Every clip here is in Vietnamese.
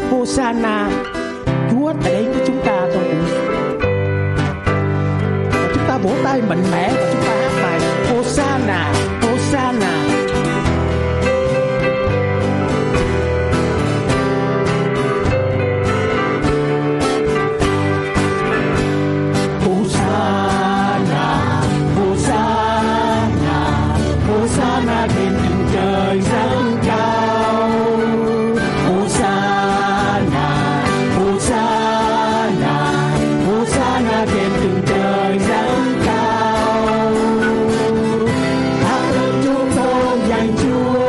Hosanna, Chúa đã đến với chúng ta trong buổi. Chúng ta vỗ tay mạnh mẽ và chúng ta hát bài Hosanna, Hosanna. Hosanna trên những trời rất cao. Hosanna, Hosanna, Hosanna trên những trời rất cao. Hát lên chúng tôi dành Chúa,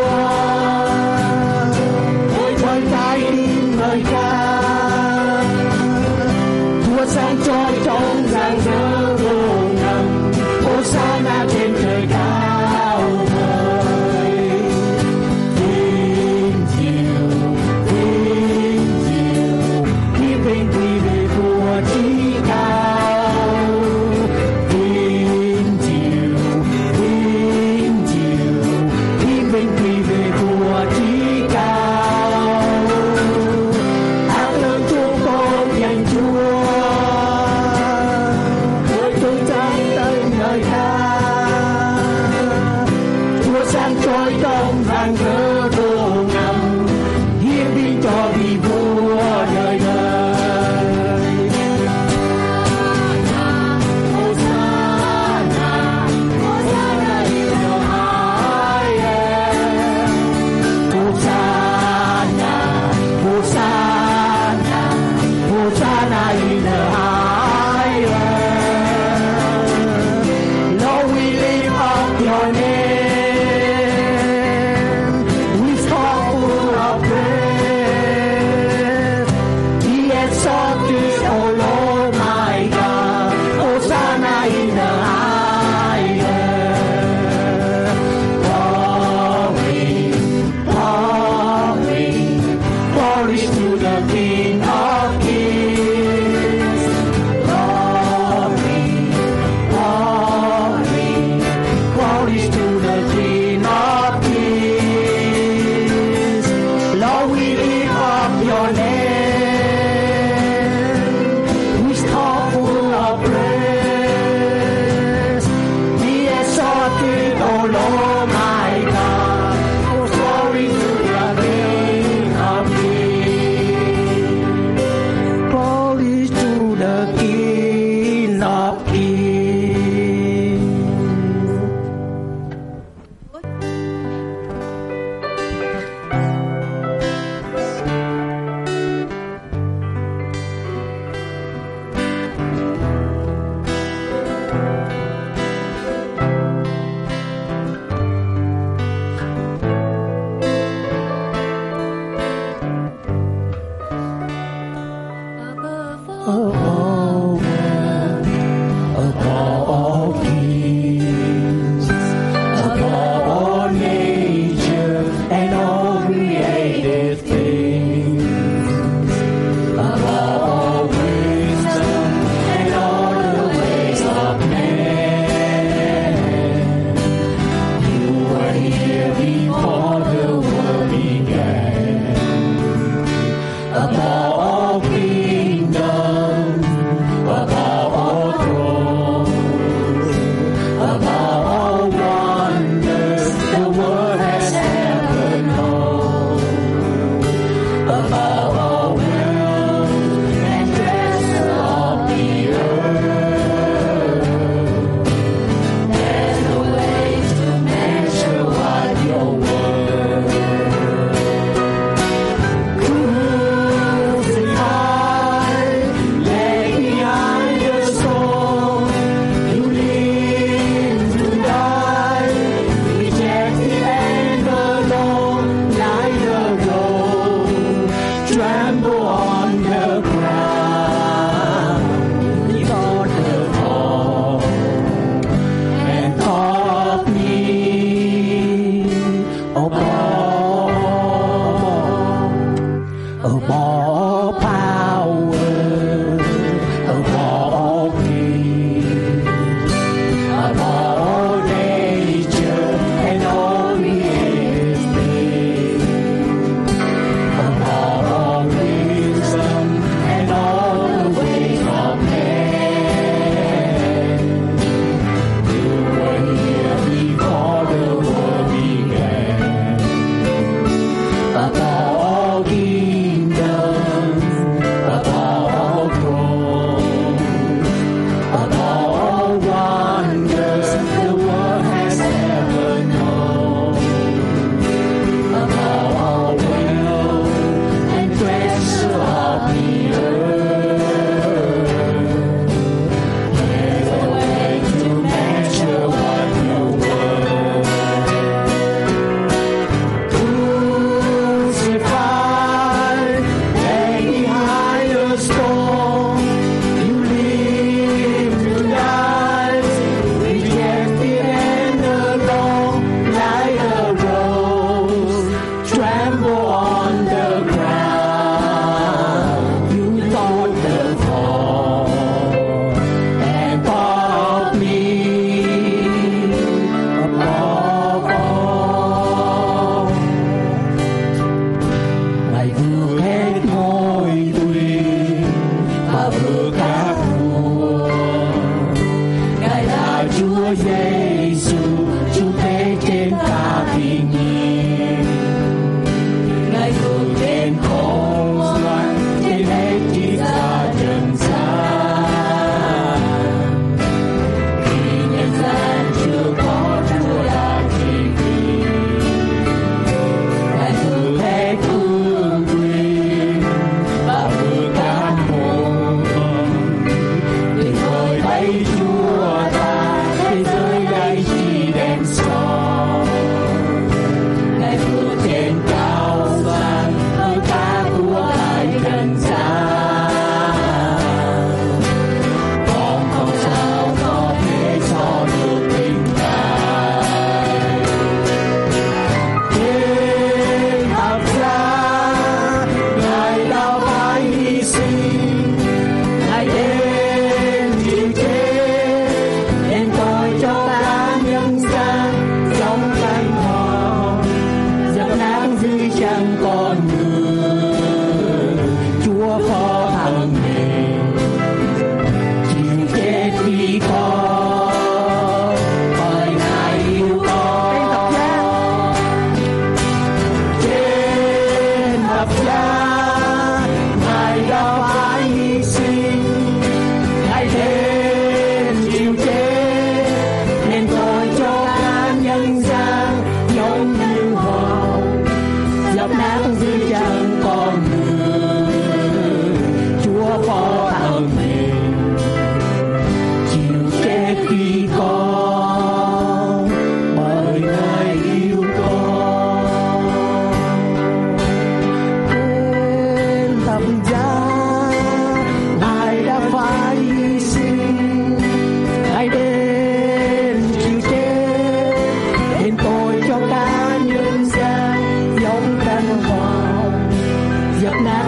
với trái tim ngợi ca. Chúa sáng trói trong rạng rỡ vô ngần. Hosanna trên trời cao.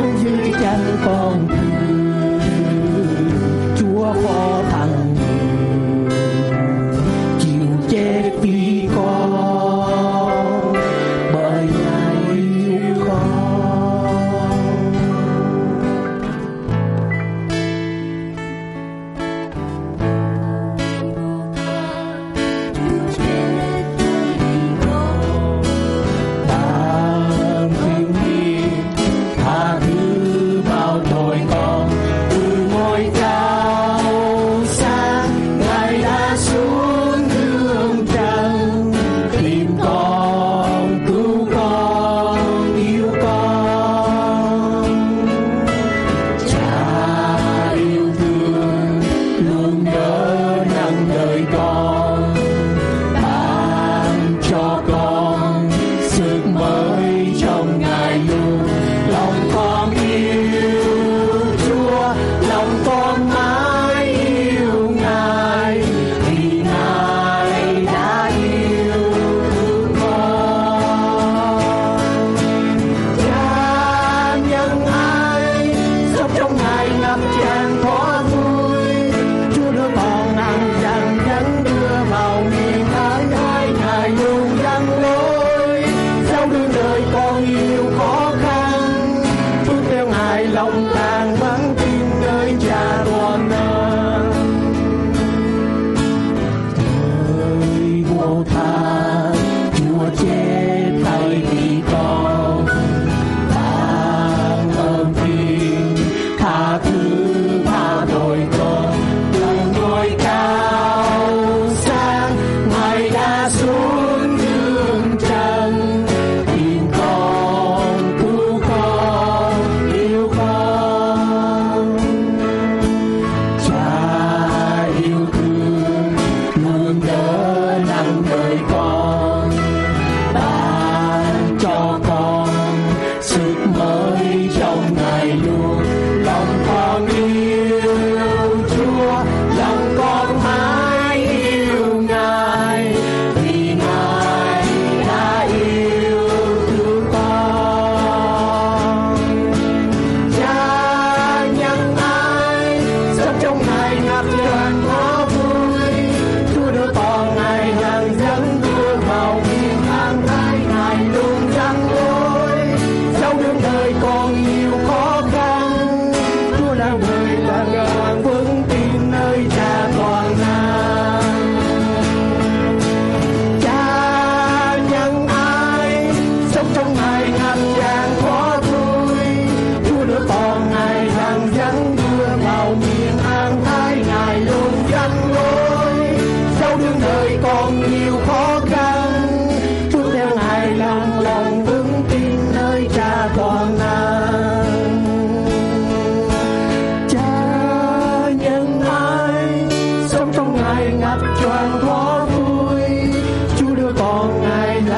đang giữ chân con thử, Chúa khó thằng chịu chết vì con, bởi Ngài yêu con.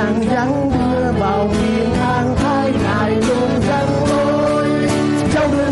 dẫn đưa vào miền an thái, Ngài luôn dẫn lối. Cháu đưa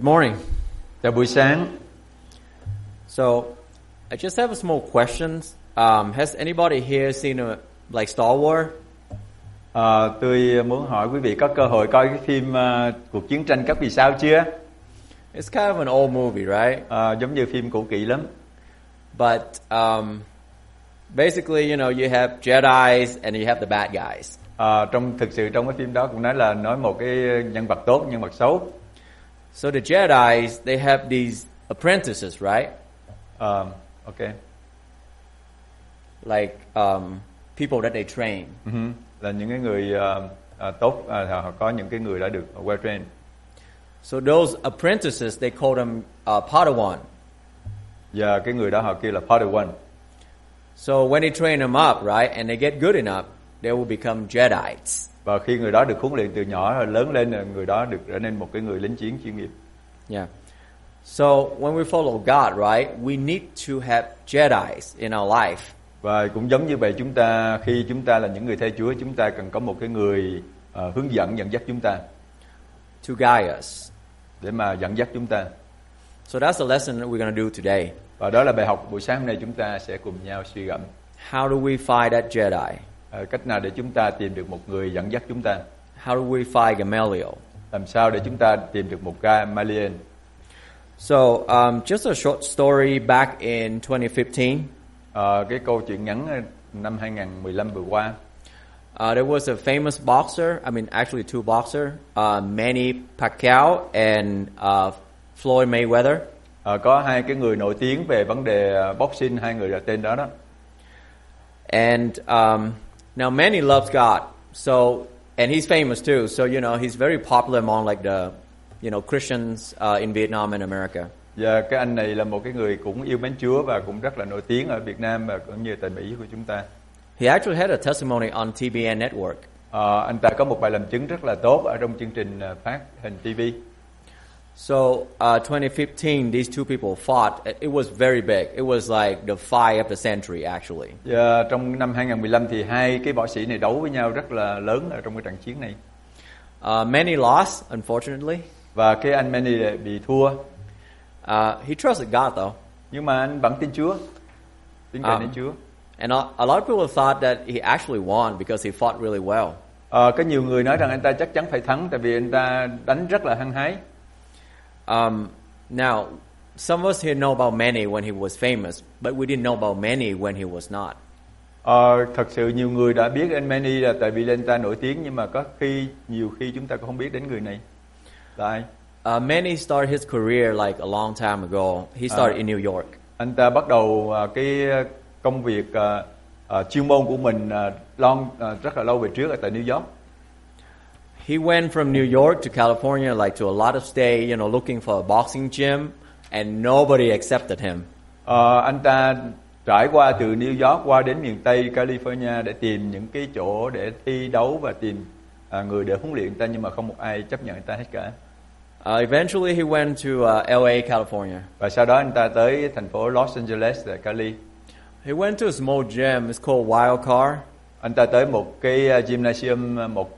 morning. Chào buổi sáng. So, I just have a small question. Has anybody here seen like Star Wars? Tôi muốn hỏi quý vị có cơ hội coi cái phim Cuộc chiến tranh các vì sao chưa? It's kind of an old movie, right? Giống như phim cũ kỹ lắm. But basically, you have Jedis and you have the bad guys. Thực sự trong cái phim đó cũng nói một cái nhân vật tốt, nhân vật xấu. So the Jedis, they have these apprentices, right? Okay. Like people that they train. Là những cái người tốt, họ có những cái người đã được well trained. So those apprentices, they call them Padawan. Và cái người đó họ kêu là Padawan. So when they train them up, right, and they get good enough, they will become Jedites. Và khi người đó được huấn luyện từ nhỏ rồi lớn lên, người đó được trở nên một cái người lính chiến chuyên nghiệp. Yeah. So when we follow God, right, we need to have Jedis in our life. Và cũng giống như vậy, khi chúng ta là những người theo Chúa, chúng ta cần có một cái người hướng dẫn dắt chúng ta, to guide us, để mà dẫn dắt chúng ta. So that's the lesson that we're going to do today. Và đó là bài học buổi sáng hôm nay chúng ta sẽ cùng nhau suy gẫm. How do we find that Jedi? Cách nào để chúng ta tìm được một người dẫn dắt chúng ta? How do we find Gamaliel? Làm sao để chúng ta tìm được một Gamaliel? So just a short story back in 2015. Cái câu chuyện ngắn năm 2015 vừa qua. There was a famous boxer. I mean, actually two boxers, Manny Pacquiao and Floyd Mayweather. Có hai cái người nổi tiếng về vấn đề boxing, hai người là tên đó. And now Manny loves God, and he's famous too. So he's very popular among like the Christians in Vietnam and America. Và cái anh này là một cái người cũng yêu mến Chúa và cũng rất là nổi tiếng ở Việt Nam và cũng như tại Mỹ của chúng ta. He actually had a testimony on TBN network. Anh ta có một bài làm chứng rất là tốt ở trong chương trình phát hình TV. So 2015, these two people fought. It was very big. It was like the fight of the century, actually. Trong năm 2015 thì hai cái võ sĩ này đấu với nhau rất là lớn ở trong cái trận chiến này. Manny lost, unfortunately. Và cái anh Manny bị thua. He trusted God though. Nhưng mà anh vẫn tin Chúa, tin cậy đến Chúa. And a lot of people thought that he actually won because he fought really well. Có nhiều người nói rằng anh ta chắc chắn phải thắng tại vì anh ta đánh rất là hăng hái. Now, some of us here know about Manny when he was famous, but we didn't know about Manny when he was not. Thật sự nhiều người đã biết anh Manny là tại vì anh ta nổi tiếng, nhưng mà nhiều khi chúng ta cũng không biết đến người này là ai. Manny started his career like a long time ago. He started in New York. Anh ta bắt đầu cái công việc chuyên môn của mình rất là lâu về trước ở tại New York. He went from New York to California, like to a lot of state, looking for a boxing gym, and nobody accepted him. Anh ta trải qua từ New York qua đến miền Tây California để tìm những cái chỗ để thi đấu và tìm người để huấn luyện anh ta, nhưng mà không một ai chấp nhận anh ta hết cả. Eventually he went to LA, California. Và sau đó anh ta tới thành phố Los Angeles tại Cali. He went to a small gym. It's called Wild Card. Anh ta tới một cái gymnasium,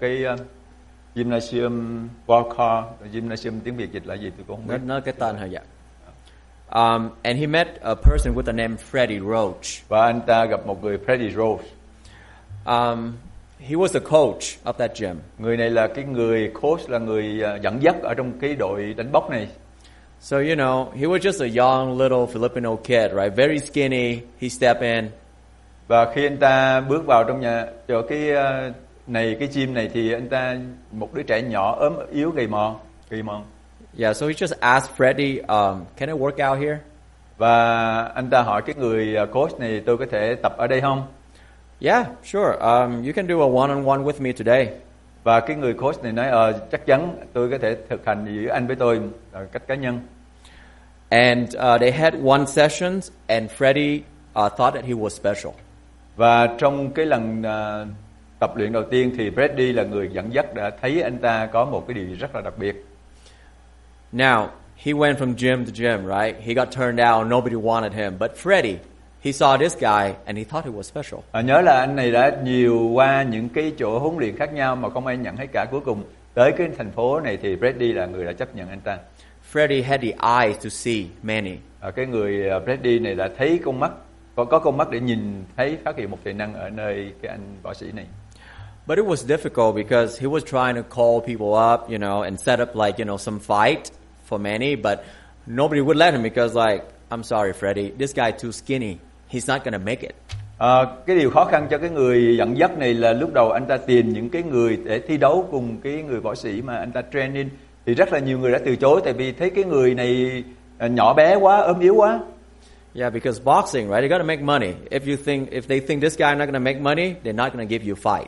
Wild Card. Gymnasium tiếng Việt dịch là gì tôi cũng không biết. Nó cái tên hơi vậy. And he met a person with the name Freddie Roach. Và anh ta gặp một người Freddie Roach. He was the coach of that gym. Người này là cái người coach, là người dẫn dắt ở trong cái đội đánh bóng này. So he was just a young little Filipino kid, right? Very skinny. He stepped in. Và khi anh ta bước vào trong cái gym này thì anh ta một đứa trẻ nhỏ ốm yếu gầy mòn. Yeah, so he just asked Freddie, can I work out here? Và anh ta hỏi cái người coach này, tôi có thể tập ở đây không? Yeah, sure. You can do a one-on-one with me today. Và cái người coach này nói chắc chắn tôi có thể thực hành giữa anh với tôi cách cá nhân. And they had one session, and Freddie thought that he was special. Và trong cái lần tập luyện đầu tiên thì Freddie là người dẫn dắt đã thấy anh ta có một cái điều rất là đặc biệt. Now, he went from gym to gym, right? He got turned down. Nobody wanted him. But Freddie, he saw this guy and he thought he was special. Nhớ là anh này đã qua những cái chỗ huấn luyện khác nhau mà không ai nhận hết cả. Cuối cùng tới cái thành phố này thì Freddie là người đã chấp nhận anh ta. Freddie had the eyes to see Manny. Cái người Freddie này đã thấy con mắt, có con mắt để nhìn thấy, phát hiện một tài năng ở nơi cái anh võ sĩ này. But it was difficult because he was trying to call people up, you know, and set up like, you know, some fight for Manny, but nobody would let him because like, I'm sorry Freddie, this guy too skinny. He's not going to make it. Cái điều khó khăn cho cái người dẫn dắt này là lúc đầu anh ta tìm những cái người để thi đấu cùng cái người võ sĩ mà anh ta training, thì rất là nhiều người đã từ chối tại vì thấy cái người này nhỏ bé quá, ốm yếu quá. Yeah, because boxing, right? You got to make money. If they think this guy not going to make money, they're not going to give you fight.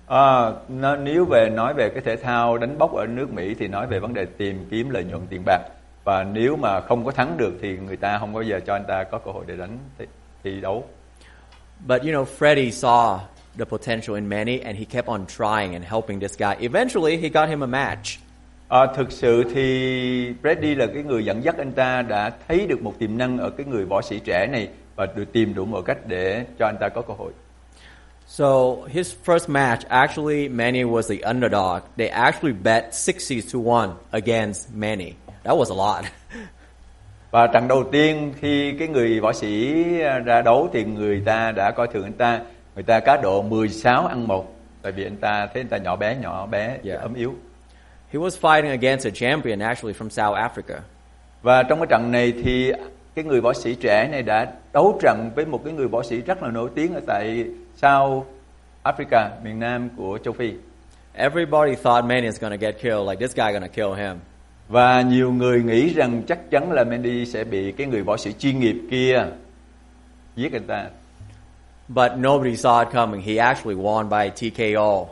Nếu nói về cái thể thao đánh bốc ở nước Mỹ thì nói về vấn đề tìm kiếm lợi nhuận tiền bạc, và nếu mà không có thắng được thì người ta không bao giờ cho anh ta có cơ hội để đánh thi đấu. But you know, Freddie saw the potential in Manny and he kept on trying and helping this guy. Eventually, he got him a match. Thực sự thì Freddie là cái người dẫn dắt, anh ta đã thấy được một tiềm năng ở cái người võ sĩ trẻ này và được tìm đủ mọi cách để cho anh ta có cơ hội. So his first match, actually, Manny was the underdog. They actually bet 60-1 against Manny. That was a lot. Và trận đầu tiên khi cái người võ sĩ ra đấu thì người ta đã coi thường anh ta. Người ta cá độ 16-1 tại vì anh ta thấy anh ta nhỏ bé, ốm yếu. He was fighting against a champion actually from South Africa. Và trong cái trận này thì cái người võ sĩ trẻ này đã đấu trận với một cái người võ sĩ rất là nổi tiếng ở tại South Africa, miền Nam của châu Phi. Everybody thought Manny is going to get killed, like this guy going to kill him. Và nhiều người nghĩ rằng chắc chắn là Manny sẽ bị cái người võ sĩ chuyên nghiệp kia giết anh ta. But nobody saw it coming. He actually won by TKO.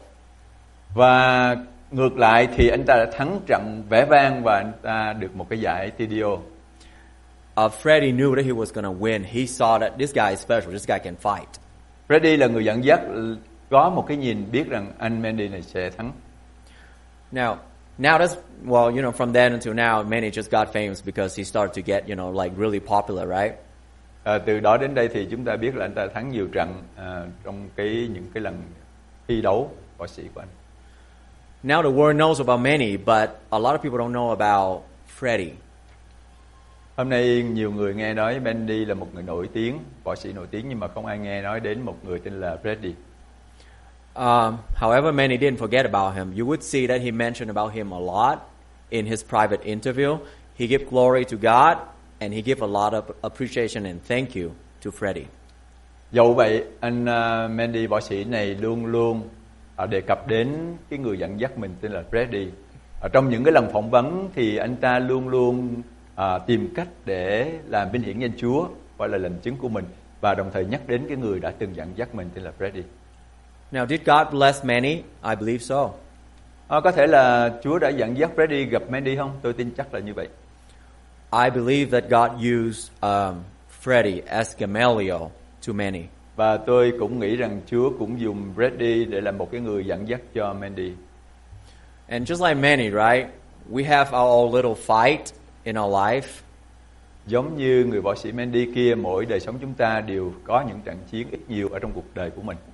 Và ngược lại thì anh ta đã thắng trận vẻ vang và anh ta được một cái giải TKO. Freddie knew that he was going to win. He saw that this guy is special. This guy can fight. Freddie là người dẫn dắt, có một cái nhìn biết rằng anh Manny này sẽ thắng. Now that's, well, you know, from then until now, Manny just got famous because he started to get, you know, like really popular, right? Từ đó đến đây thì chúng ta biết là anh ta thắng nhiều trận trong những cái lần thi đấu võ sĩ của anh. Now the world knows about Manny, but a lot of people don't know about Freddie. Hôm nay nhiều người nghe nói Manny là một người nổi tiếng, võ sĩ nổi tiếng, nhưng mà không ai nghe nói đến một người tên là Freddie. However, Manny didn't forget about him. You would see that he mentioned about him a lot in his private interview. He gave glory to God and he gave a lot of appreciation and thank you to Freddie. Dẫu vậy, anh Manny võ sĩ này luôn luôn đề cập đến cái người dẫn dắt mình tên là Freddie. Trong những cái lần phỏng vấn thì anh ta luôn luôn tìm cách để làm vinh hiển danh Chúa, gọi là làm chứng của mình, và đồng thời nhắc đến cái người đã từng dẫn dắt mình tên là Freddie. Now, did God bless Manny? I believe so. Có thể là Chúa đã dẫn dắt Freddie gặp Manny không? Tôi tin chắc là như vậy. I believe that God used Freddie as Gamaliel to Manny. Và tôi cũng nghĩ rằng Chúa cũng dùng Freddie để làm một cái người dẫn dắt cho Manny. And just like Manny, right? We have our own little fight in our life. Giống như người võ sĩ Manny kia, mỗi đời sống chúng ta đều có những trận chiến ít nhiều ở trong cuộc đời của mình.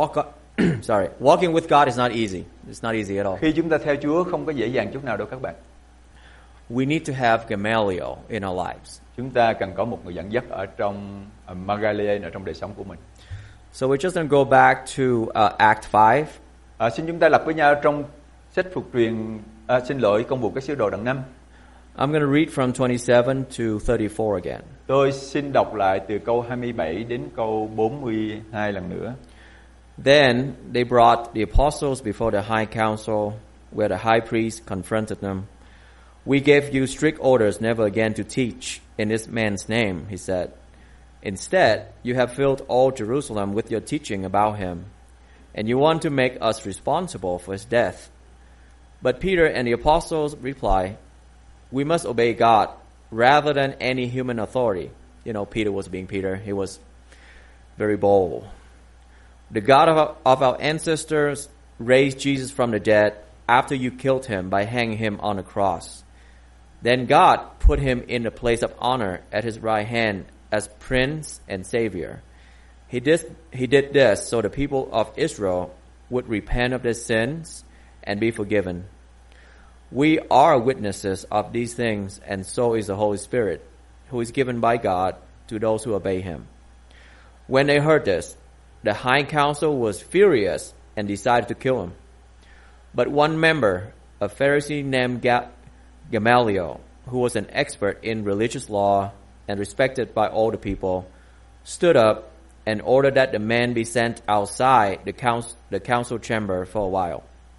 Walking with God is not easy. It's not easy at all. Khi chúng ta theo Chúa không có dễ dàng chút nào đâu các bạn. We need to have Gamaliel in our lives. Chúng ta cần có một người dẫn dắt ở trong Gamaliel ở trong đời sống của mình. So we're just going to go back to Act 5. Xin chúng ta lật với nhau trong sách Phục Truyền, Công vụ các sứ đồ đoạn 5. I'm going to read from 27 to 34 again. Tôi xin đọc lại từ câu 27 đến câu 42 lần nữa. Then they brought the apostles before the high council, where the high priest confronted them. We gave you strict orders never again to teach in this man's name, he said. Instead, you have filled all Jerusalem with your teaching about him, and you want to make us responsible for his death. But Peter and the apostles replied, we must obey God rather than any human authority. You know, Peter was being Peter. He was very bold. The God of our ancestors raised Jesus from the dead after you killed him by hanging him on a cross. Then God put him in the place of honor at his right hand as Prince and Savior. He did this so the people of Israel would repent of their sins and be forgiven. We are witnesses of these things, and so is the Holy Spirit, who is given by God to those who obey him. When they heard this, the high council was furious and decided to kill him. But one member, a Pharisee named Gamaliel, who was an expert in religious law and respected by all the people, stood up and ordered that the man be sent outside the council chamber for a while.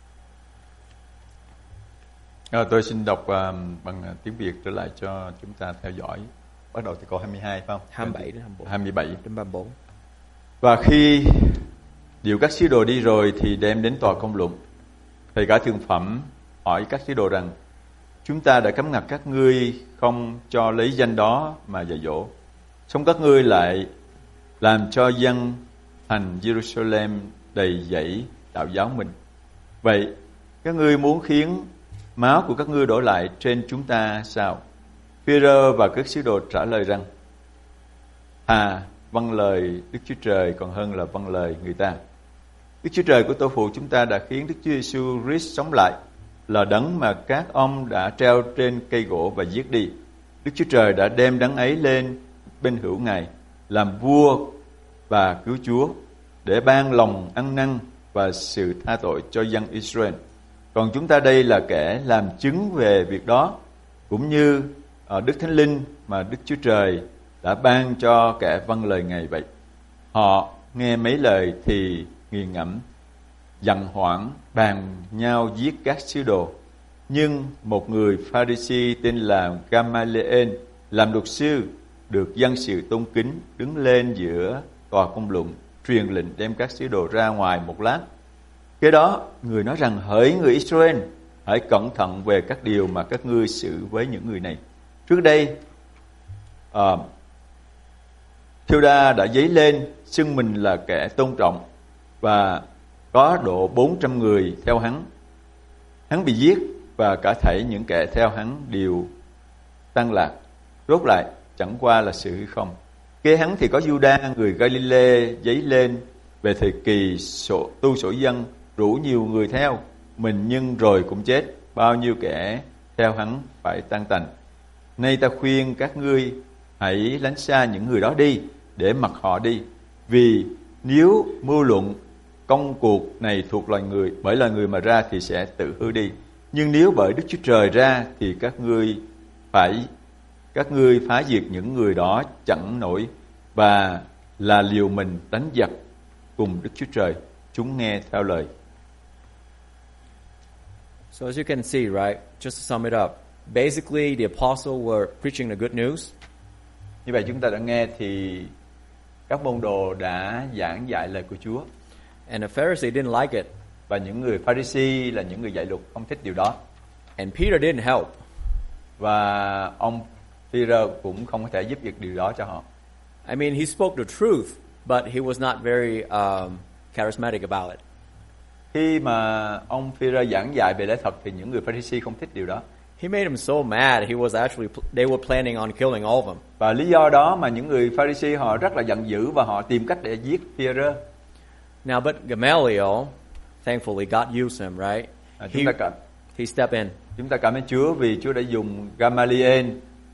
Tôi xin đọc bằng tiếng Việt trở lại cho chúng ta theo dõi. Bắt đầu từ câu 22 phải không? 27 đến 24. 27 đến 34. Và khi điều các sứ đồ đi rồi thì đem đến tòa công luận. Thầy cả thượng phẩm hỏi các sứ đồ rằng: chúng ta đã cấm ngặt các ngươi không cho lấy danh đó mà dạy dỗ, song các ngươi lại làm cho dân thành Jerusalem đầy dẫy đạo giáo mình. Vậy các ngươi muốn khiến máu của các ngươi đổ lại trên chúng ta sao? Phi-rơ và các sứ đồ trả lời rằng: vâng lời Đức Chúa Trời còn hơn là vâng lời người ta. Đức Chúa Trời của tổ phụ chúng ta đã khiến Đức Chúa Giêsu Christ sống lại, là đấng mà các ông đã treo trên cây gỗ và giết đi. Đức Chúa Trời đã đem đấng ấy lên bên hữu Ngài làm vua và cứu Chúa, để ban lòng ăn năn và sự tha tội cho dân Israel. Còn chúng ta đây là kẻ làm chứng về việc đó, cũng như Đức Thánh Linh mà Đức Chúa Trời đã ban cho kẻ vâng lời Ngài vậy. Họ nghe mấy lời thì nghiền ngẫm, giận hoảng, bàn nhau giết các sứ đồ. Nhưng một người Pha-ri-si tên là Gamaliel, làm luật sư, được dân sự tôn kính, đứng lên giữa tòa công luận, truyền lệnh đem các sứ đồ ra ngoài một lát. Kế đó, người nói rằng: hỡi người Israel, hãy cẩn thận về các điều mà các ngươi xử với những người này. Trước đây, Thêu-đa đã dấy lên xưng mình là kẻ tôn trọng, và có độ 400 người theo hắn. Hắn bị giết, và cả thảy những kẻ theo hắn đều tan lạc. Rốt lại chẳng qua là sự hư không. Kế hắn thì có Giu-đa người Ga-li-lê dấy lên về thời kỳ tu sổ dân, rủ nhiều người theo mình, nhưng rồi cũng chết. Bao nhiêu kẻ theo hắn phải tan tành. Nay ta khuyên các ngươi hãy lánh xa những người đó đi, để mặc họ đi. Vì nếu mưu luận công cuộc này thuộc bởi loài người mà ra thì sẽ tự hư đi. Nhưng nếu bởi Đức Chúa Trời ra thì các ngươi phá diệt những người đó chẳng nổi, và là liều mình đánh giặc cùng Đức Chúa Trời. Chúng nghe theo lời. So as you can see, right, just to sum it up, basically the apostles were preaching the good news. Như vậy chúng ta đã nghe thì các môn đồ đã giảng dạy lời của Chúa. And the Pharisees didn't like it. Và những người Pha-ri-si là những người dạy luật không thích điều đó. And Peter didn't help. Và ông Phi-rơ cũng không có thể giúp việc điều đó cho họ. I mean, he spoke the truth, but he was not very charismatic about it. Khi mà ông Phi-rơ giảng dạy về lẽ thật thì những người Pha-ri-si không thích điều đó. He made them so mad. They were planning on killing all of them. Và lý do đó mà những người Pha-ri-si họ rất là giận dữ và họ tìm cách để giết Phi-rơ. Now, but Gamaliel, thankfully, God used him, right? He stepped in. Chúng ta cảm ơn Chúa vì Chúa đã dùng Gamaliel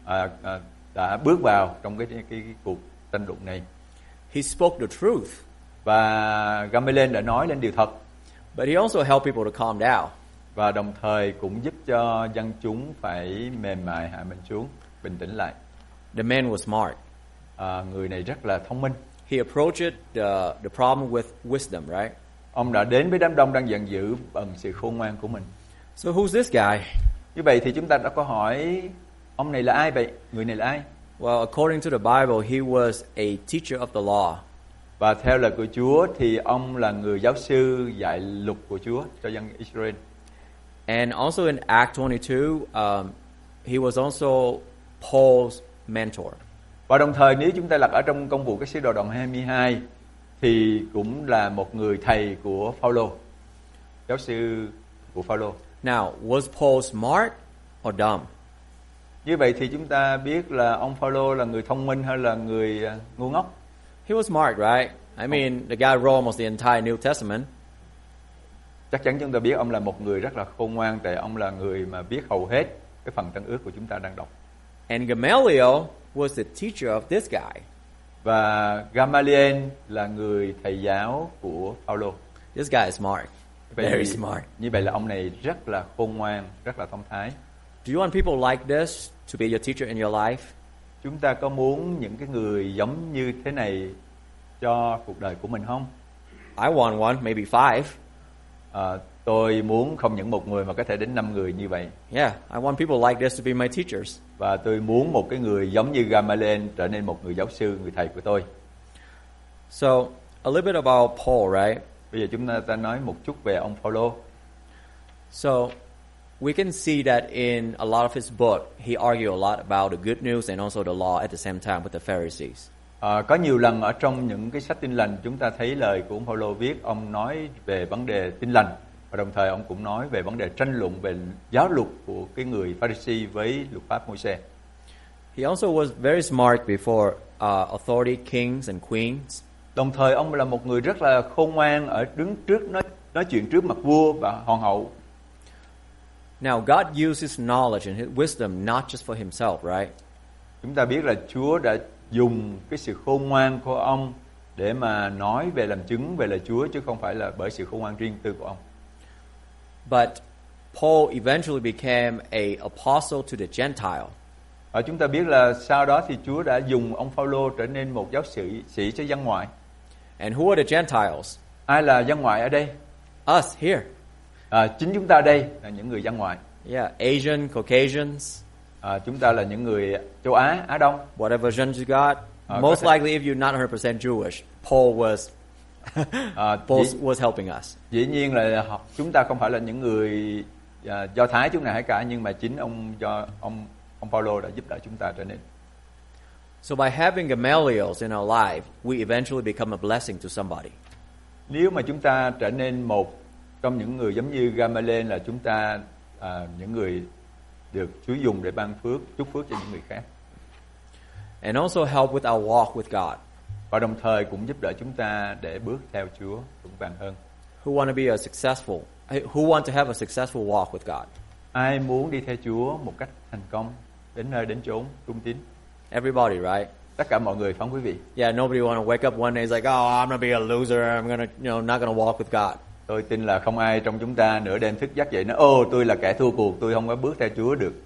đã bước vào trong cái cuộc tranh luận này. He spoke the truth. Và Gamaliel đã nói lên điều thật. But he also helped people to calm down. Và đồng thời cũng giúp cho dân chúng phải mềm mại hạ mình xuống, bình tĩnh lại. The man was smart. Người này rất là thông minh. He approached the problem with wisdom, right? Ông đã đến với đám đông đang giận dữ bằng sự khôn ngoan của mình. So who's this guy? Như vậy thì chúng ta đã có hỏi ông này là ai vậy? Người này là ai? Well, according to the Bible, he was a teacher of the law. Và theo lời của Chúa thì ông là người giáo sư dạy luật của Chúa cho dân Israel. And also in Acts 22, he was also Paul's mentor. Và đồng thời nếu chúng ta lật ở trong công vụ các sứ đồ đoạn 22 thì cũng là một người thầy của Phaolô, giáo sư của Phaolô. Now, was Paul smart or dumb? Như vậy thì chúng ta biết là ông Phaolô là người thông minh hay là người ngu ngốc? He was smart, right? I mean, the guy wrote almost the entire New Testament. Chắc chắn chúng ta biết ông là một người rất là khôn ngoan, tại ông là người mà biết hầu hết cái phần Tân Ước của chúng ta đang đọc. And Gamaliel was the teacher of this guy. Và Gamaliel là người thầy giáo của Phaolô. This guy is smart. Very smart. Như vậy là ông này rất là khôn ngoan, rất là thông thái. Do you want people like this to be your teacher in your life? Chúng ta có muốn những cái người giống như thế này cho cuộc đời của mình không? I want one, maybe 5. Tôi muốn không những một người mà có thể đến 5 người như vậy. Yeah, I want people like this to be my teachers. Và tôi muốn một cái người giống như Gamaliel trở nên một người giáo sư, người thầy của tôi. So, a little bit about Paul, right? Bây giờ chúng ta nói một chút về ông Phaolô. So, we can see that in a lot of his book, he argued a lot about the good news and also the law at the same time with the Pharisees. Có nhiều lần ở trong những cái sách Tin Lành chúng ta thấy lời của ông Phaolô viết, ông nói về vấn đề Tin Lành và đồng thời ông cũng nói về vấn đề tranh luận về giáo luật của cái người Pharisee với luật pháp Môi-se. He also was very smart before authority kings and queens. Đồng thời ông là một người rất là khôn ngoan ở đứng trước nói chuyện trước mặt vua và hoàng hậu. Now God used his knowledge and his wisdom not just for himself, right? Chúng ta biết là Chúa đã dùng cái sự khôn ngoan của ông để mà nói về làm chứng về lời Chúa, chứ không phải là bởi sự khôn ngoan riêng tư của ông. But Paul eventually became a apostle to the Gentile. Chúng ta biết là sau đó thì Chúa đã dùng ông Phaolô trở nên một giáo sĩ cho dân ngoại. And who are the Gentiles? Ai là dân ngoại ở đây? Us here. Chính chúng ta đây là những người dân ngoại. Yeah, Asian, Caucasians. Chúng ta là những người châu Á, Á Đông. Whatever version you got. Most likely, if you're not 100% Jewish, Paul was helping us. Dĩ nhiên là chúng ta không phải là những người Do Thái chúng này hay cả, nhưng mà chính ông Phaolô đã giúp đỡ chúng ta trở nên. So by having Gamaliels in our life, we eventually become a blessing to somebody. Nếu mà chúng ta trở nên một trong những người giống như Gamaliel là chúng ta những người được Chúa dùng để ban phước, chúc phước cho những người khác. And also help with our walk with God. Và đồng thời cũng giúp đỡ chúng ta để bước theo Chúa vững vàng hơn. Who want to have a successful walk with God? Ai muốn đi theo Chúa một cách thành công, đến nơi đến chốn trung tín? Everybody, right? Tất cả mọi người, phải không quý vị? Yeah, nobody want to wake up one day and like, oh, I'm gonna be a loser. I'm gonna, not gonna walk with God. Tôi tin là không ai trong chúng ta nửa đêm thức giấc dậy nói, tôi là kẻ thua cuộc, tôi không có bước theo Chúa được.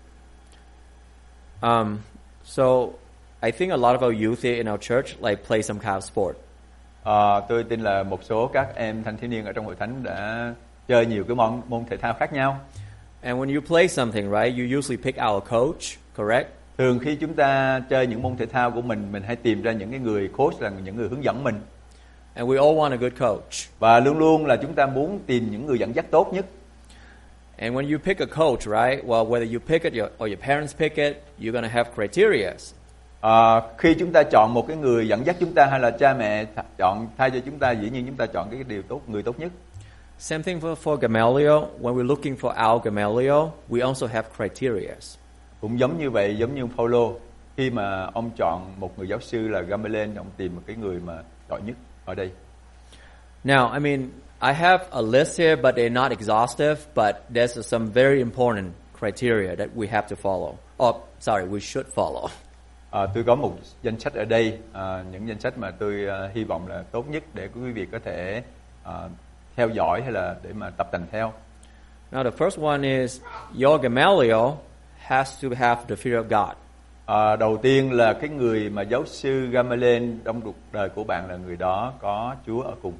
So I think a lot of our youth here in our church like play some kind of sport. Tôi tin là một số các em thanh thiếu niên ở trong hội thánh đã chơi nhiều cái môn thể thao khác nhau. And when you play something, right, you usually pick our coach, correct? Thường khi chúng ta chơi những môn thể thao của mình hay tìm ra những cái người coach, là những người hướng dẫn mình. And we all want a good coach. Và luôn luôn là chúng ta muốn tìm những người dẫn dắt tốt nhất. And when you pick a coach, right, well, whether you pick it or your parents pick it, you're going to have criteria. Khi chúng ta chọn một cái người dẫn dắt chúng ta hay là cha mẹ chọn thay cho chúng ta, dĩ nhiên chúng ta chọn cái điều tốt, người tốt nhất. Same thing for Gamaliel. When we're looking for our Gamaliel, we also have criteria. Cũng giống như vậy, giống như Phaolô, khi mà ông chọn một người giáo sư là Gamaliel, ông tìm một cái người mà giỏi nhất ở đây. Now, I mean, I have a list here, but they're not exhaustive, but there's some very important criteria that we have to follow. We should follow. Tôi có một danh sách ở đây, những danh sách mà tôi hy vọng là tốt nhất để quý vị có thể theo dõi hay là để mà tập tành theo. Now, the first one is your Gamaliel has to have the fear of God. Đầu tiên là cái người mà giáo sư Gamaliel trong cuộc đời của bạn là người đó có Chúa ở cùng.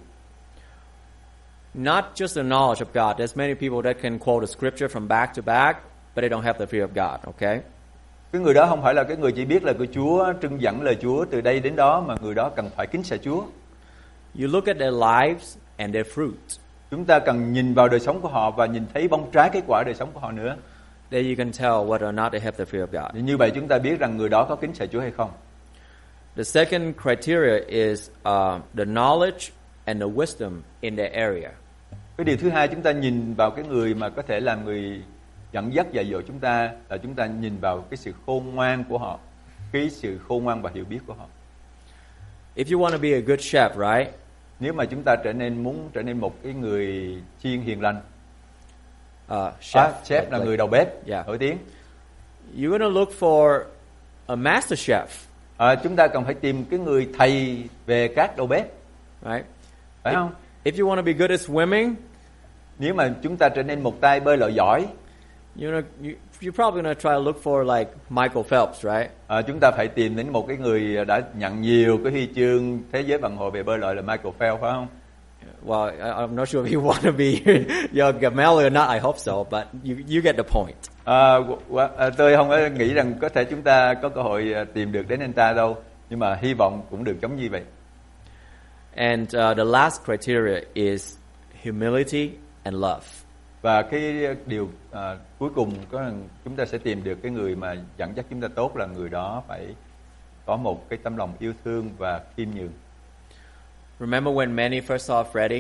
Not just the knowledge of God. There's many people that can quote the scripture from back to back, but they don't have the fear of God, okay? Cái người đó không phải là cái người chỉ biết lời của Chúa, trưng dẫn lời Chúa từ đây đến đó, mà người đó cần phải kính sợ Chúa. You look at their lives and their fruit. Chúng ta cần nhìn vào đời sống của họ và nhìn thấy bông trái, kết quả đời sống của họ nữa. There you can tell whether or not they have the fear of God. Như vậy chúng ta biết rằng người đó có kính sợ Chúa hay không. The second criteria is the knowledge and the wisdom in their area. Cái điều thứ hai, chúng ta nhìn vào cái người mà có thể làm người dẫn dắt dạy dỗ chúng ta, là chúng ta nhìn vào cái sự khôn ngoan của họ, cái sự khôn ngoan và hiểu biết của họ. If you want to be a good chef, right? Nếu mà chúng ta muốn trở nên một cái người chiên hiền lành, chef là người đầu bếp nổi tiếng. You're gonna look for a master chef. Chúng ta cần phải tìm cái người thầy về các đầu bếp, right? Phải không? If you want to be good at swimming, nếu mà chúng ta trở nên một tay bơi lội giỏi, you're probably gonna try to look for like Michael Phelps, right? Chúng ta phải tìm đến một cái người đã nhận nhiều cái huy chương thế giới vận hội về bơi lội là Michael Phelps, phải không? Well, I'm not sure if you want to be your Gamaliel or not. I hope so, but you get the point. Tôi không có nghĩ rằng có thể chúng ta có cơ hội tìm được đến anh ta đâu, nhưng mà hy vọng cũng được giống như vậy. And the last criteria is humility and love. Và cái điều cuối cùng chúng ta sẽ tìm được cái người mà dẫn dắt chúng ta tốt là người đó phải có một cái tấm lòng yêu thương và khiêm nhường. Remember when Manny first saw Freddie?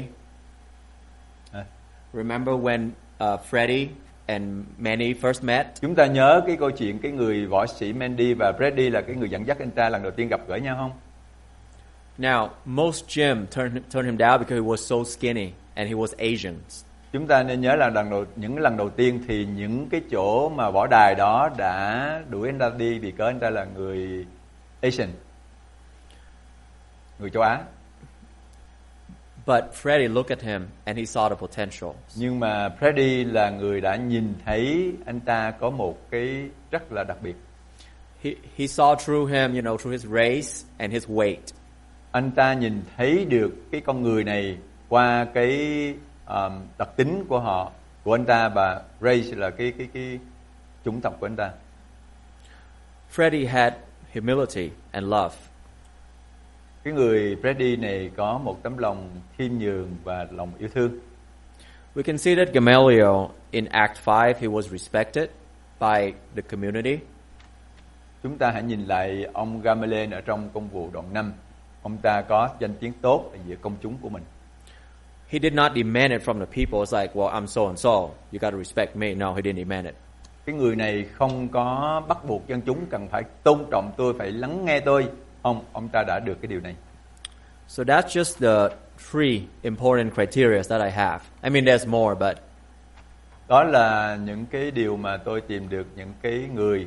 Remember when Freddie and Manny first met? Chúng ta nhớ cái câu chuyện cái người võ sĩ Mandy và Freddie là cái người dẫn dắt anh ta lần đầu tiên gặp gỡ nhau không? Now, most gym turned him down because he was so skinny and he was Asian. Chúng ta nên nhớ là những lần đầu tiên thì những cái chỗ mà võ đài đó đã đuổi anh ta đi vì cớ anh ta là người Asian, người châu Á. But Freddie looked at him and he saw the potential. Nhưng mà Freddie là người đã nhìn thấy anh ta có một cái rất là đặc biệt. He saw through him, through his race and his weight. Anh ta nhìn thấy được cái con người này qua cái đặc tính của anh ta và race là cái chủng tộc của anh ta. Freddie had humility and love. Cái người Freddie này có một tấm lòng khiêm nhường và lòng yêu thương. We can see that Gamaliel in Act 5 he was respected by the community. Chúng ta hãy nhìn lại ông Gamaliel ở trong Công vụ đoạn 5. Ông ta có danh tiếng tốt ở giữa công chúng của mình. He did not demand it from the people. It's like, well, I'm so and so. You got to respect me. No, he didn't demand it. Cái người này không có bắt buộc dân chúng cần phải tôn trọng tôi, phải lắng nghe tôi. Không, ông ta đã được cái điều này. So that's just the 3 important criteria that I have. I mean, there's more, but đó là những cái điều mà tôi tìm được những cái người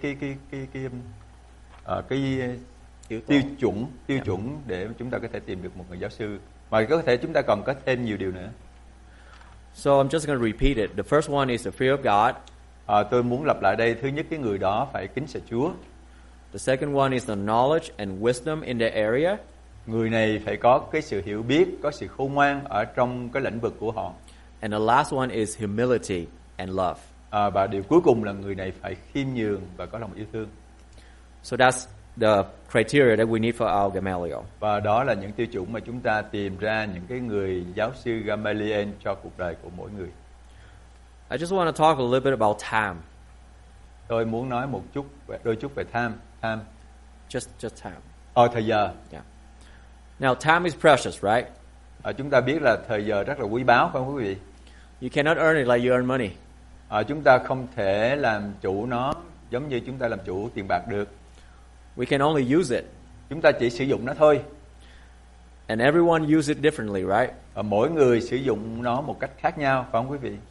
tiêu chuẩn để chúng ta có thể tìm được một người giáo sư. Mà có thể chúng ta còn có thêm nhiều điều nữa. So I'm just going to repeat it. The first one is the fear of God. Tôi muốn lặp lại đây. Thứ nhất, cái người đó phải kính sợ Chúa. The second one is the knowledge and wisdom in the area. Người này phải có cái sự hiểu biết, có sự khôn ngoan ở trong cái lĩnh vực của họ. And the last one is humility and love. Và điều cuối cùng là người này phải khiêm nhường và có lòng yêu thương. So that's the criteria that we need for our Gamaliel. Và đó là những tiêu chuẩn mà chúng ta tìm ra những cái người giáo sư Gamaliel cho cuộc đời của mỗi người. I just want to talk a little bit about time. Tôi muốn nói đôi chút về time. Just time. Thời giờ. Yeah. Now time is precious, right? Chúng ta biết là thời giờ rất là quý báu, phải không quý vị? You cannot earn it like you earn money. Chúng ta không thể làm chủ nó giống như chúng ta làm chủ tiền bạc được. We can only use it. Chúng ta chỉ sử dụng nó thôi. And everyone use it differently, right? Mỗi người sử dụng nó một cách khác nhau, phải không quý vị?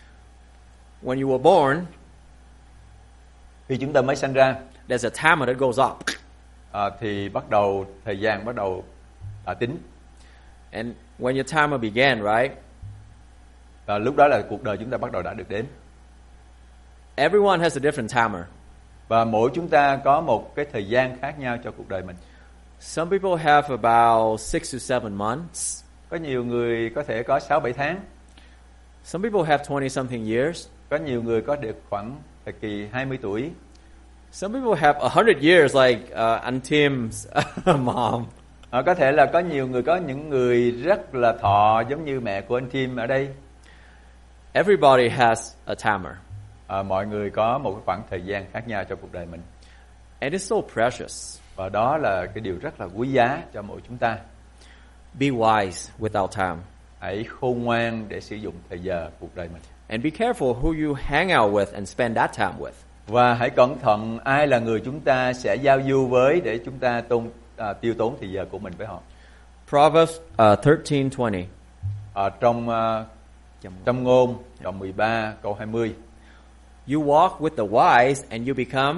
When you were born, khi chúng ta mới sinh ra, there's a timer that goes up. Thì thời gian bắt đầu tính. And when your timer began, right? Và lúc đó là cuộc đời chúng ta bắt đầu đã được đến. Everyone has a different timer. Và mỗi chúng ta có một cái thời gian khác nhau cho cuộc đời mình. Some people have about 6 to 7 months. Có nhiều người có thể có 6-7 tháng. Some people have 20 something years. Có nhiều người có được khoảng thời kỳ 20 tuổi. Some people have 100 years like Aunt Tim's mom. Có thể là có nhiều người, có những người rất là thọ giống như mẹ của anh Tim ở đây. Everybody has a timer. Mọi người có một cái khoảng thời gian khác nhau cho cuộc đời mình. And it's so precious. Và đó là cái điều rất là quý giá cho mỗi chúng ta. Be wise with our time. Hãy khôn ngoan để sử dụng thời giờ cuộc đời mình. And be careful who you hang out with and spend that time with. Và hãy cẩn thận ai là người chúng ta sẽ giao du với để chúng ta tiêu tốn thời giờ của mình với họ. Proverbs 13:20. Trong Châm ngôn đoạn 13 câu 20. You walk with the wise and you become.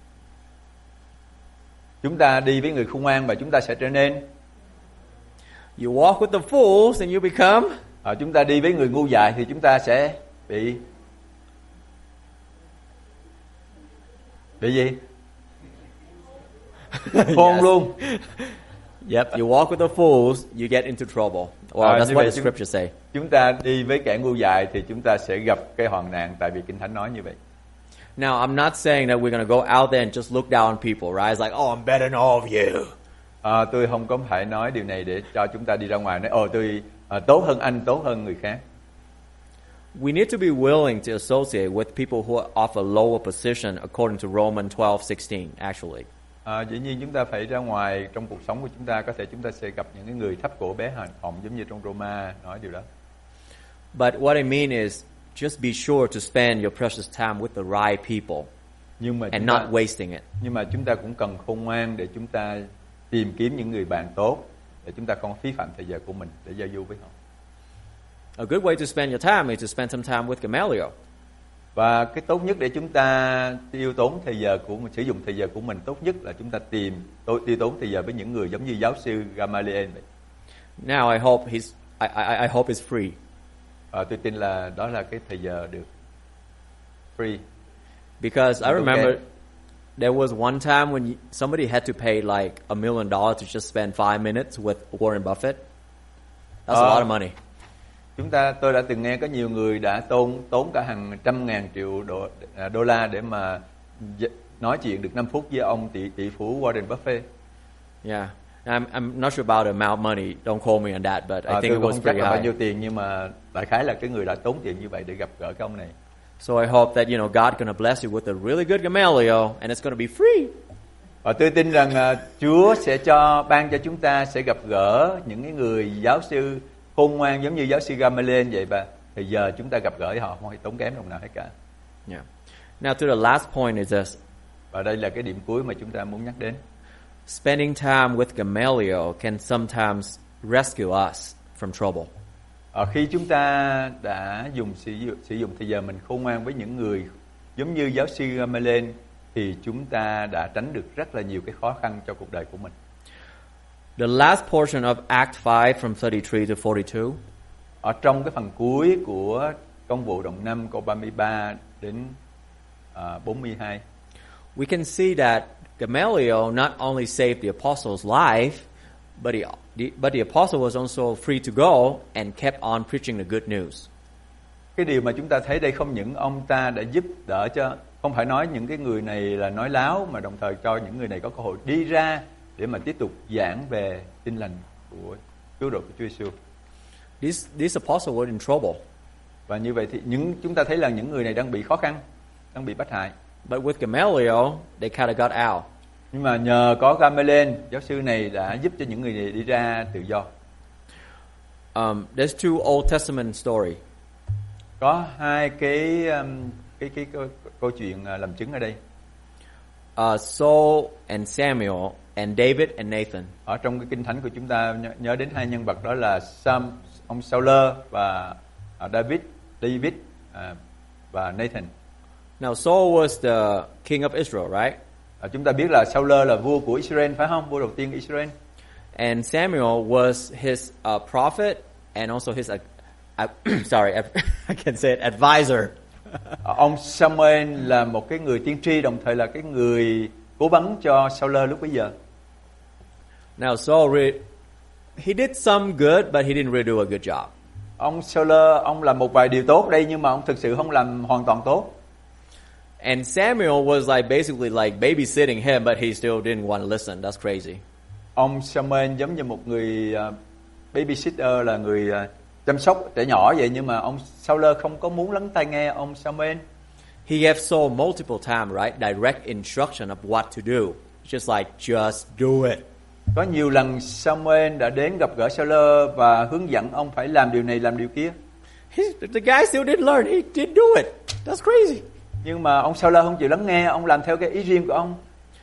Chúng ta đi với người khôn ngoan và chúng ta sẽ trở nên. You walk with the fools and you become. Chúng ta đi với người ngu dại thì chúng ta sẽ bị gì? Khôn luôn. Yep, you walk with the fools, you get into trouble. Well, that's như what vậy the scripture say. Chúng ta đi với kẻ ngu dại thì chúng ta sẽ gặp cái hoạn nạn, tại vì Kinh Thánh nói như vậy. Now, I'm not saying that we're going to go out there and just look down on people, right? It's like, oh, I'm better than all of you. Tôi không có phải nói điều này để cho chúng ta đi ra ngoài nói, tôi tốt hơn anh, tốt hơn người khác. We need to be willing to associate with people who are of a lower position according to Romans 12:16, actually. Dĩ nhiên chúng ta phải ra ngoài trong cuộc sống của chúng ta, có thể chúng ta sẽ gặp những cái người thấp cổ bé hèn giống như trong Roma nói điều đó. But what I mean is just be sure to spend your precious time with the right people and not wasting it. Nhưng mà chúng ta cũng cần khôn ngoan để chúng ta tìm kiếm những người bạn tốt để chúng ta không phí phạm thời giờ của mình để giao du với họ. A good way to spend your time is to spend some time with Gamaliel. Và cái tốt nhất để chúng ta tiêu tốn thời giờ của mình, sử dụng thời giờ của mình tốt nhất là chúng ta tiêu tốn thời giờ với những người giống như giáo sư Gamaliel vậy. Now I hope I hope it's free. Tôi tin là đó là cái thời giờ được free. Because I remember there was one time when somebody had to pay like $1 million to just spend 5 minutes with Warren Buffett. That's a lot of money. Tôi đã từng nghe có nhiều người đã tốn cả hàng trăm ngàn triệu đô la để mà nói chuyện được 5 phút với ông tỷ phú Warren Buffett. Yeah, I'm not sure about the amount of money. Don't quote me on that, but I think it was pretty high. Bao nhiêu tiền, nhưng mà đại khái là cái người đã tốn tiền như vậy để gặp gỡ cái ông này. So I hope that God's gonna bless you with a really good Gamaliel, and it's gonna be free. Và tôi tin rằng Chúa sẽ ban cho chúng ta sẽ gặp gỡ những cái người giáo sư khôn ngoan giống như giáo sư Gamaliel vậy, và thì giờ chúng ta gặp gỡ họ không phải tốn kém đồng nào hết cả. Yeah. Now to the last point is this. Và đây là cái điểm cuối mà chúng ta muốn nhắc đến. Spending time with Gamaliel can sometimes rescue us from trouble. Khi chúng ta đã sử dụng thời giờ mình khôn ngoan với những người giống như giáo sư Gamaliel thì chúng ta đã tránh được rất là nhiều cái khó khăn cho cuộc đời của mình. The last portion of Act 5 from 33 to 42. Ở trong cái phần cuối của Công vụ đoạn 5 câu 33 đến 42. We can see that Gamaliel not only saved the apostles' life, but the apostle was also free to go and kept on preaching the good news. Cái điều mà chúng ta thấy đây không những ông ta đã giúp đỡ cho, không phải nói những cái người này là nói láo, mà đồng thời cho những người này có cơ hội đi ra để mà tiếp tục giảng về tin lành của cứu độ của Chúa Giêsu. These apostles were in trouble. Và như vậy thì chúng ta thấy là những người này đang bị khó khăn, đang bị bắt hại. But with Gamaliel, they kind of got out. Nhưng mà nhờ có Gamaliel, giáo sư này đã giúp cho những người này đi ra tự do. There's two Old Testament story. Có hai cái câu chuyện làm chứng ở đây. Saul and Samuel and David and Nathan. Ở trong cái kinh thánh của chúng ta nhớ đến hai nhân vật đó là ông Saul và David và Nathan. Now Saul was the king of Israel, right? Chúng ta biết là Saul là vua của Israel, phải không? Vua đầu tiên Israel. And Samuel was his prophet and also his sorry, I can't say it, advisor. Ông Samuel là một cái người tiên tri, đồng thời là cái người cố vấn cho Saul lúc bấy giờ. Now Saul he did some good, but he didn't really do a good job. Ông Saul ông làm một vài điều tốt đây, nhưng mà ông thực sự không làm hoàn toàn tốt. And Samuel was like basically like babysitting him, but he still didn't want to listen. That's crazy. Ông Samuel giống như một người babysitter, là người chăm sóc trẻ nhỏ vậy, nhưng mà ông Saul không có muốn lắng tai nghe ông Samuel. He gave Saul multiple times, right? Direct instruction of what to do. Just like, just do it. Có nhiều lần Samuel đã đến gặp gỡ Saul và hướng dẫn ông phải làm điều này, làm điều kia. The guy still didn't learn. He didn't do it. That's crazy. Nhưng mà ông Saul không chịu lắng nghe, ông làm theo cái ý riêng của ông.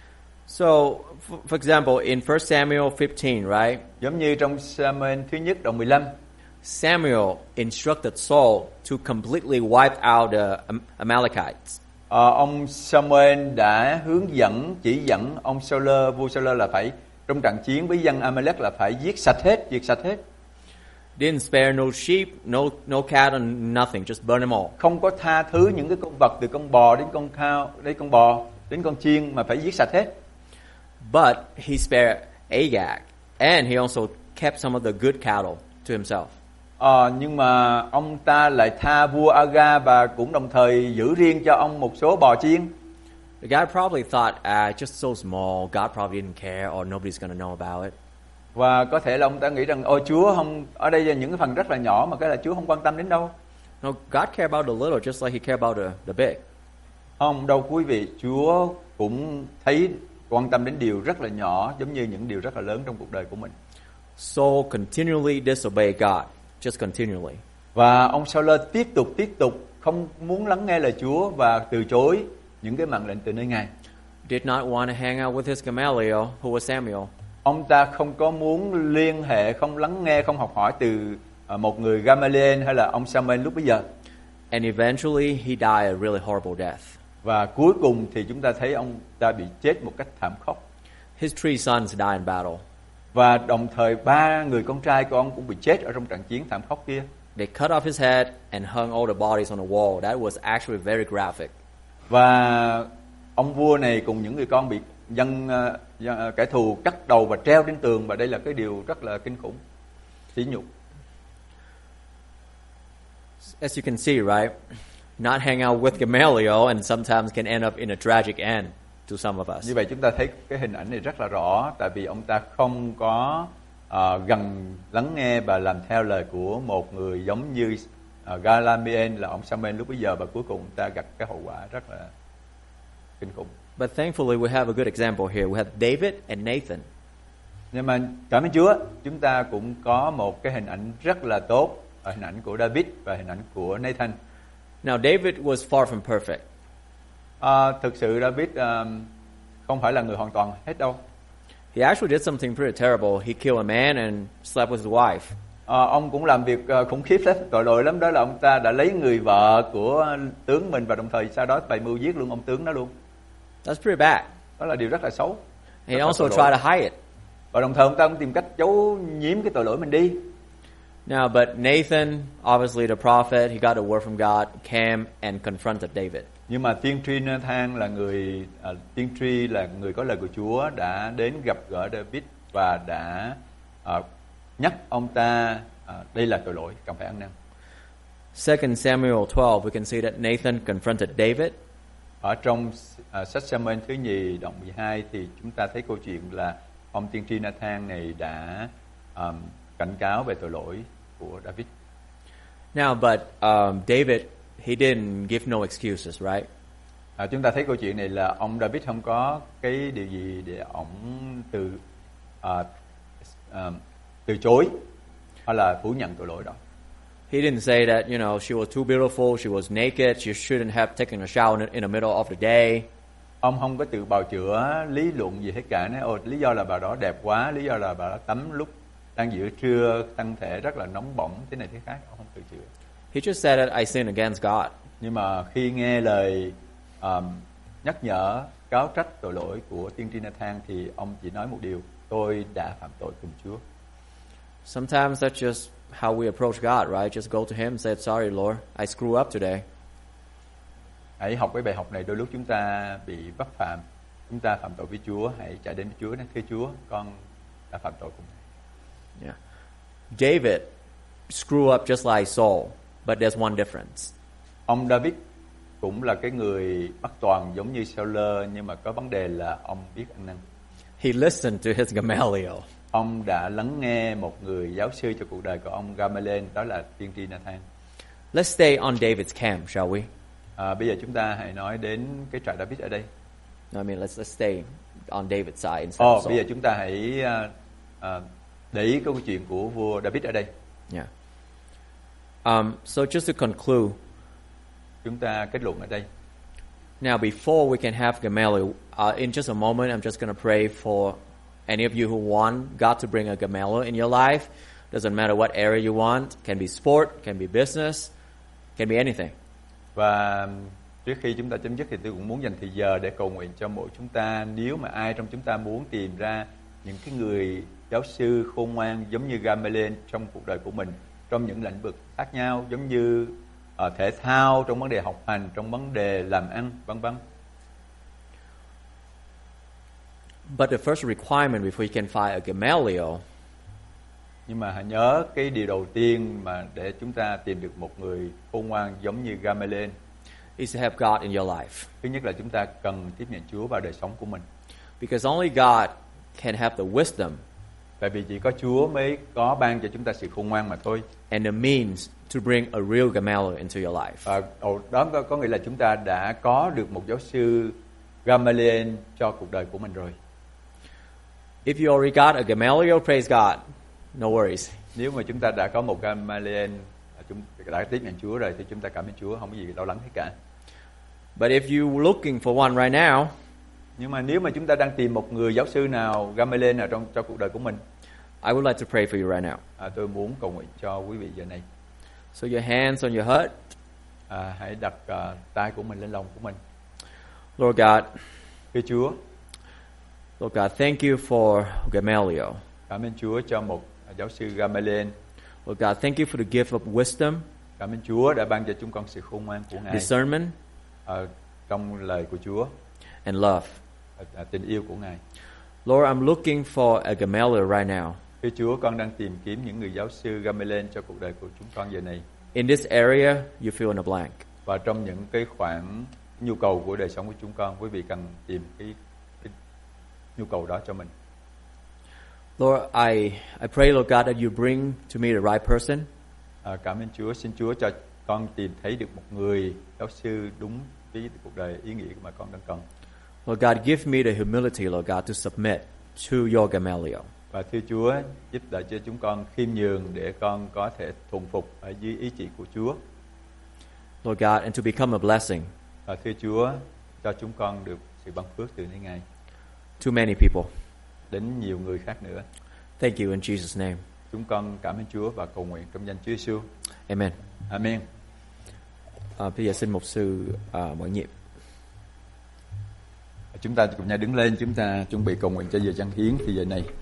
So, for example, in 1 Samuel 15, right? Giống như trong Sa-muên thứ nhất đoạn 15, Samuel instructed Saul to completely wipe out the Amalekites. ông Sa-muên đã hướng dẫn, chỉ dẫn ông vua Sa-lơ là phải trong trận chiến với dân Amalek là phải diệt sạch hết. Didn't spare no sheep, no cattle, nothing, just burn them all. Không có tha thứ những cái con vật từ con bò đến con khao, đến con chiên mà phải giết sạch hết. But he spared Agag, and he also kept some of the good cattle to himself. Nhưng mà ông ta lại tha vua Aga và cũng đồng thời giữ riêng cho ông một số bò chiên. The guy probably thought, just so small, God probably didn't care, or nobody's going to know about it. Và có thể là ông ta nghĩ rằng, Chúa không, ở đây là những cái phần rất là nhỏ mà cái là Chúa không quan tâm đến đâu. No, God cared about the little just like he cared about the big. Không, đâu quý vị, Chúa cũng thấy quan tâm đến điều rất là nhỏ giống như những điều rất là lớn trong cuộc đời của mình. Saul continually disobeyed God, just continually. Và ông Sa-lơ tiếp tục không muốn lắng nghe lời Chúa và từ chối những cái mệnh lệnh từ nơi Ngài. Did not want to hang out with his Gamaliel, who was Samuel. Ông ta không có muốn liên hệ, không lắng nghe, không học hỏi từ một người Gamaliel hay là ông Samuel lúc bấy giờ. And eventually he died a really horrible death. Và cuối cùng thì chúng ta thấy ông ta bị chết một cách thảm khốc. His 3 sons died in battle. Và đồng thời 3 người con trai của ông cũng bị chết ở trong trận chiến thảm khốc kia. They cut off his head and hung all the bodies on the wall. That was actually very graphic. Và ông vua này cùng những người con bị kẻ thù cắt đầu và treo trên tường, và đây là cái điều rất là kinh khủng, sỉ nhục. As you can see, right? Not hang out with Gamaliel and sometimes can end up in a tragic end to some of us. Như vậy chúng ta thấy cái hình ảnh này rất là rõ, tại vì ông ta không có gần lắng nghe và làm theo lời của một người giống như Gamaliel là ông Samuel lúc bấy giờ, và cuối cùng ông ta gặp cái hậu quả rất là kinh khủng. But thankfully we have a good example here. We have David and Nathan. Nhưng mà cảm ơn Chúa, chúng ta cũng có một cái hình ảnh rất là tốt, hình ảnh của David và hình ảnh của Nathan. Now David was far from perfect. Thực sự David không phải là người hoàn toàn hết đâu. He actually did something pretty terrible. He killed a man and slept with his wife. Ông cũng làm việc khủng khiếp lắm, tội lỗi lắm, đó là ông ta đã lấy người vợ của tướng mình và đồng thời sau đó bày mưu giết luôn ông tướng đó luôn. That's pretty bad. Đó là điều rất là xấu. He also tried to hide it. Và đồng thời ông ta cũng tìm cách giấu giếm cái tội lỗi mình đi. Now, but Nathan, obviously the prophet, he got a word from God, came and confronted David. Nhưng mà tiên tri Nathan là người có lời của Chúa đã đến gặp gỡ David và đã nhắc ông ta đây là tội lỗi, cần phải ăn năn. 2 Samuel 12, we can see that Nathan confronted David. Ở trong sách Sa-muên thứ nhì đoạn 12 thì chúng ta thấy câu chuyện là ông tiên tri Nathan này đã cảnh cáo về tội lỗi của David. Now, but David, he didn't give no excuses, right? Chúng ta thấy câu chuyện này là ông David không có cái điều gì để ông từ chối hay là phủ nhận tội lỗi đó. He didn't say that, she was too beautiful, she was naked, she shouldn't have taken a shower in the middle of the day. Ông không có tự bào chữa, lý luận gì hết cả. Nói, lý do là bà đó đẹp quá, lý do là bà đó tắm lúc đang giữa trưa, thân thể rất là nóng bỏng, thế này thế khác. Ông không tự chữa. He just said that I sinned against God. Nhưng mà khi nghe lời nhắc nhở, cáo trách tội lỗi của tiên tri Nathan thì ông chỉ nói một điều: tôi đã phạm tội cùng Chúa. Sometimes that's just how we approach God, right? Just go to Him and say, sorry Lord, I screw up today. Hãy học cái bài học này, đôi lúc chúng ta bị vấp phạm, chúng ta phạm tội với Chúa, hãy chạy đến với Chúa nói: thưa Chúa, con đã phạm tội cùng Ngài. Yeah. David screwed up just like Saul, but there's one difference. Ông David cũng là cái người bất toàn giống như Saul, nhưng mà có vấn đề là ông biết ăn năn. He listened to his Gamaliel. Ông đã lắng nghe một người giáo sư cho cuộc đời của ông Gamaliel, đó là tiên tri Nathan. Let's stay on David's camp, shall we? Bây giờ chúng ta hãy nói đến cái trại David ở đây. I mean, let's stay on David's side instead of Saul. Bây giờ chúng ta hãy để ý câu chuyện của vua David ở đây. Yeah. So just to conclude, chúng ta kết luận ở đây. now before we can have in just a moment, I'm just going to pray for any of you who want God to bring a Gamaliel in your life. Doesn't matter what area you want. Can be sport, can be business, can be anything. Và trước khi chúng ta chấm dứt thì tôi cũng muốn dành thời giờ để cầu nguyện cho mỗi chúng ta. Nếu mà ai trong chúng ta muốn tìm ra những cái người giáo sư khôn ngoan giống như Gamaliel trong cuộc đời của mình, trong những lĩnh vực khác nhau, giống như thể thao, trong vấn đề học hành, trong vấn đề làm ăn, vân vân. But the first requirement before you can find a Gamaliel Nhưng mà hãy nhớ cái điều đầu tiên mà để chúng ta tìm được một người khôn ngoan giống như Gamaliel is to have God in your life. Thứ nhất là chúng ta cần tiếp nhận Chúa vào đời sống của mình. Because only God can have the wisdom Tại vì chỉ có Chúa mới có ban cho chúng ta sự khôn ngoan mà thôi. and the means to bring a real Gamaliel into your life. Và đó có nghĩa là chúng ta đã có được một giáo sư Gamaliel cho cuộc đời của mình rồi. If you already got a Gamaliel, praise God. No worries. Nếu mà chúng ta đã có một Gamaliel, chúng đã tiếp nhận Chúa rồi thì chúng ta cảm ơn Chúa, không có gì lo lắng hết cả. But if you're looking for one right now, Nhưng mà nếu mà chúng ta đang tìm một người giáo sư nào, Gamaliel nào cho cuộc đời của mình, I would like to pray for you right now. tôi muốn cầu nguyện cho quý vị giờ này. So your hands on your heart. Hãy đặt tay của mình lên lòng của mình. Lord God, Thưa Chúa, Lord God, thank you for Gamaliel. cảm ơn Chúa cho một giáo sư Gamaliel. Lord God, thank you for the gift of wisdom, Cảm ơn Chúa đã ban cho chúng con sự khôn ngoan của Ngài discernment, trong lời của Chúa, and love. tình yêu của Ngài. Lord, I'm looking for a Gamaliel right now. Thưa Chúa, con đang tìm kiếm những người giáo sư Gamaliel cho cuộc đời của chúng con giờ này. In this area, you fill in a blank. Và trong những cái khoảng nhu cầu của đời sống của chúng con, quý vị cần tìm cái nhu cầu đó cho mình. Lord, I pray, Lord God, that you bring to me the right person. Cảm ơn Chúa, xin Chúa cho con tìm thấy được một người giáo sư đúng với cuộc đời ý nghĩa mà con đang cần. Lord God, give me the humility, Lord God, to submit to your Gamaliel. Và thưa Chúa, giúp đỡ cho chúng con khiêm nhường để con có thể thuần phục ở dưới ý chỉ của Chúa. Lord God, and to become a blessing Và thưa Chúa, cho chúng con được sự ban phước từ nơi Ngài to many people. đến nhiều người khác nữa. Thank you in Jesus' name. Chúng con cảm ơn Chúa và cầu nguyện trong danh Chúa Giêsu. Amen. Amen. Bây giờ xin mục sư mở nhiệm. Chúng ta cùng nhau đứng lên, chúng ta chuẩn bị cầu nguyện cho giờ dân hiến thì giờ này.